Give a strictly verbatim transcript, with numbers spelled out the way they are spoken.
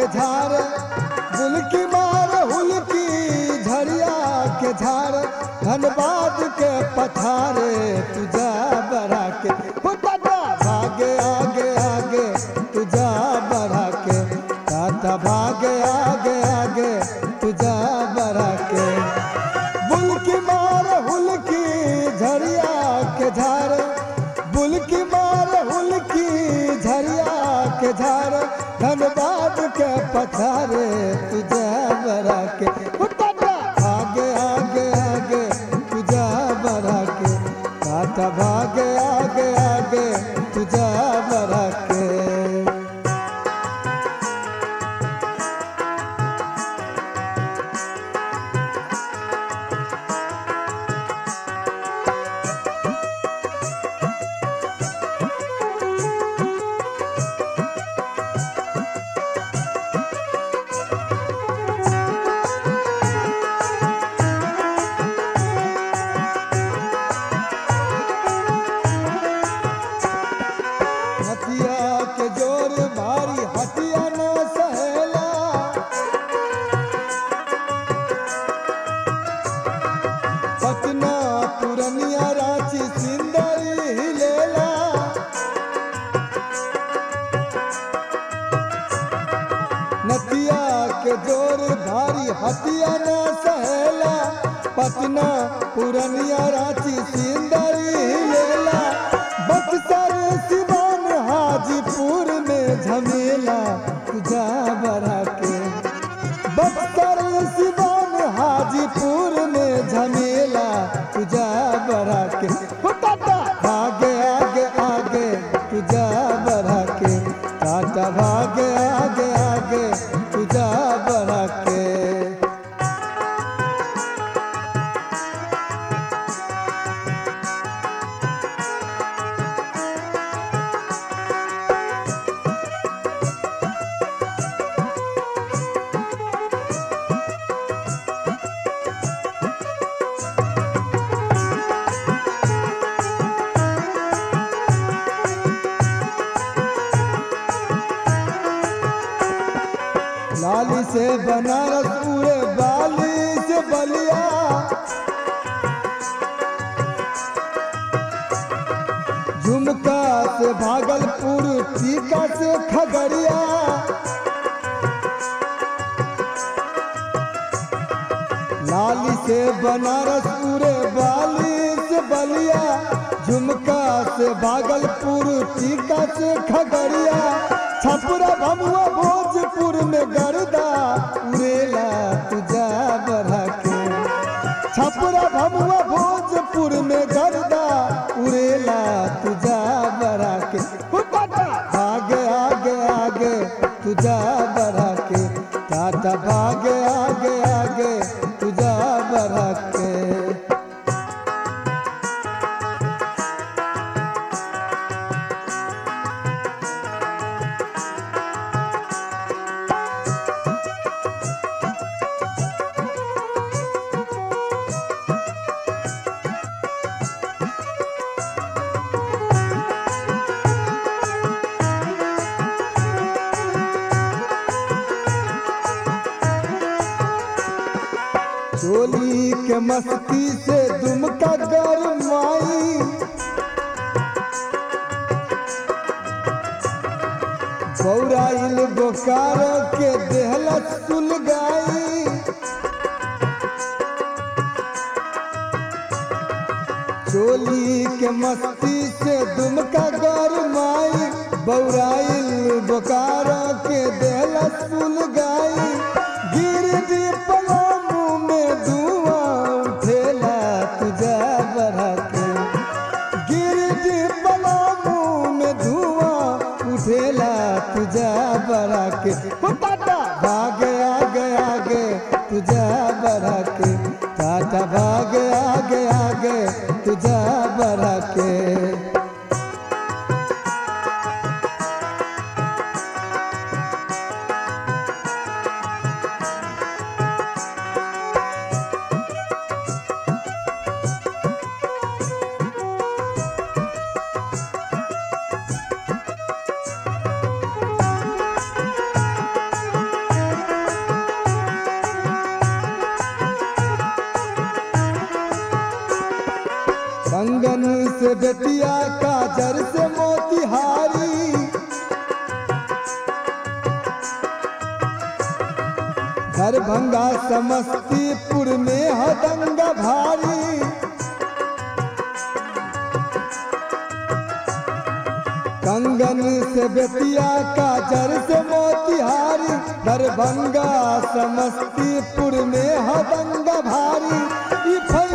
के झार बुलकी मार हुलकी झरिया के झार धनबाद के पथारे तुझा बढ़ा के टाटा भागे आगे आगे तुझा बढ़ा के टाटा भागे आगे आगे तुझा बढ़ा के बुलकी मार हुलकी झरिया के झार बुलकी मार हुलकी झरिया के झार धनबाद के पथारे तुझा बढ़ा के टाटा आगे आगे आगे तुझा बढ़ा के टाटा भागे आगे आगे तुझा बढ़ा के हथिया के जोर भारी हथिया न सहेला पटना पुरनिया रांची सिंदरी हिलेला नदिया के जोर भारी हथिया न सहेला पटना पुरनिया रांची सिंदरी हिलेला बक्सर सिवान हाजीपुर में झमेला तुझा बढ़ा के बक्सर सिवान हाजीपुर में झमेला तुझा बढ़ा के टाटा भागे आगे आगे तुझा बढ़ा के टाटा भागे आगे आगे तुझा बढ़ा के लाली से बनारस पूरे बाली से बलिया झुमका से भागलपुर टीका से खगड़िया लाली से बनारस पूरे बाली से बलिया झुमका से भागलपुर टीका से खगड़िया छपुरा भमुआ भोजपुर में गर्दा उड़ेला तुझा बढ़ा के छपुरा भमुआ भोजपुर में गर्दा उड़ेला तुझा बढ़ा के टाटा भागे आगे आगे तुझा बढ़ा के टाटा भागे आगे आगे तुझा बढ़ा के चोली के मस्ती से दुमका गरमाई बौराइल बोकार के देहला सुलगाई चोली के मस्ती से दुमका गरमाई बौराइल बोकार के देहला सुलगाई गिरदी पलामू में धुआं उठेला तुझा बढ़ा के गिरदी पलामू में धुआं उठेला तुझा बढ़ा के टाटा भागे आगे आगे तुझा बढ़ा के टाटा भागे आगे आगे तुझा बढ़ा के से बेतिया काजर से मोतिहारी दरभंगा समस्तीपुर में है दंगा भारी कंगन से बेतिया काजर से मोतिहारी दरभंगा समस्तीपुर में है दंगा भारी।